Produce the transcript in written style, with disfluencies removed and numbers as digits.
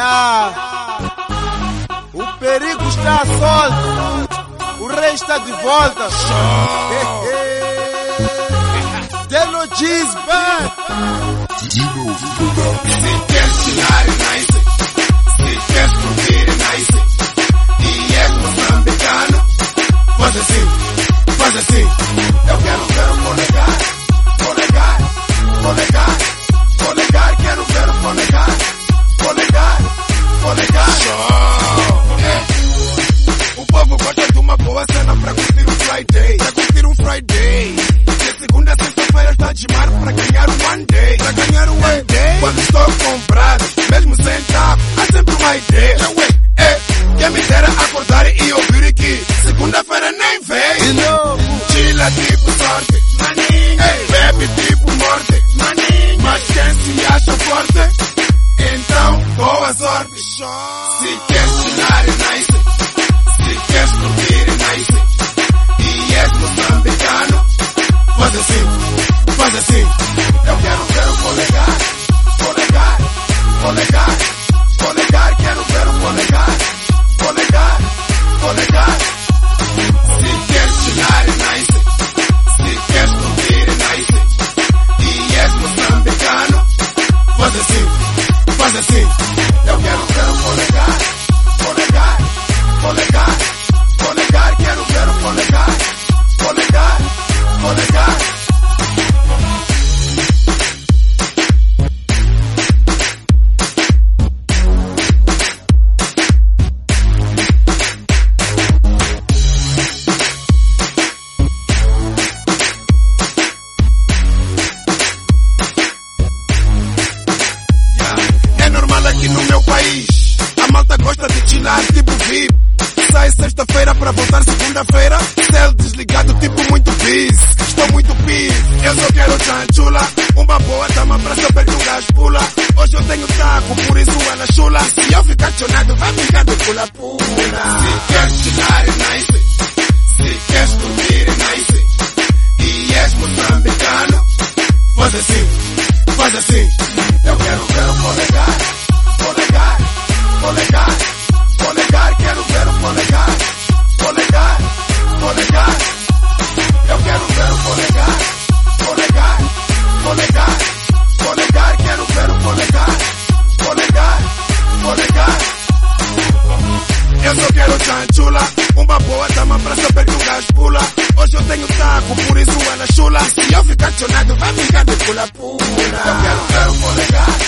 O perigo está solto, o rei está de volta. Deno diz bem. Se quer chilar, nice. Se quer curtir, nice. E é moçambicano. Faz assim, faz assim. Eu quero ver o polegar, polegar, polegar, polegar. Quero ver o polegar, polegar, polegar. O povo gosta de uma boa cena pra curtir um Friday. Pra curtir um Friday. De segunda a sexta-feira está de mar pra ganhar um one day. Pra ganhar um one day. Quando estou comprado, mesmo sentado, há sempre uma ideia. Quem me dera acordar e ouvir que segunda-feira nem vem. De novo. Chila tipo sorte, maninho. Bebe tipo morte, maninho. Mas quem se acha forte, então boa sorte. Se quer chilar, nice. Se quer curtir, nice. E és moçambicano, faz assim, faz assim. Eu quero ver o polegar, polegar, polegar, polegar. Quero ver o polegar, polegar, polegar. Se quer chilar, nice. Se quer curtir, nice. E és moçambicano, faz assim, faz assim. Eu quero ver o polegar, polegar, polegar, polegar. Quero ver o polegar, polegar, polegar. É normal aqui no meu país, a malta gosta de chilar tipo VIP. Sai sexta-feira pra voltar segunda-feira, céu desligado tipo muito bis. Estou muito bis, eu só quero chanchula, uma boa dama pra saber que um gajo pula. Hoje eu tenho taco, por isso ela chula. Se eu ficar chonado, vai ficar de pula-pula. Se quer chilar, nice. Se quer curtir, nice. E és moçambicano, faz assim, faz assim. Eu quero ver o polegar, polegar, polegar, polegar. Quero ver o polegar, polegar, polegar. Eu quero ver o polegar, polegar, polegar, polegar. Quero ver o polegar, polegar, polegar. Eu só quero chanchula, uma boa dama pra saber que um gajo pula. Hoje eu tenho taco, por isso ela chula. Se eu ficar chonado, vai ficar de pula-pula. Eu quero ver o polegar,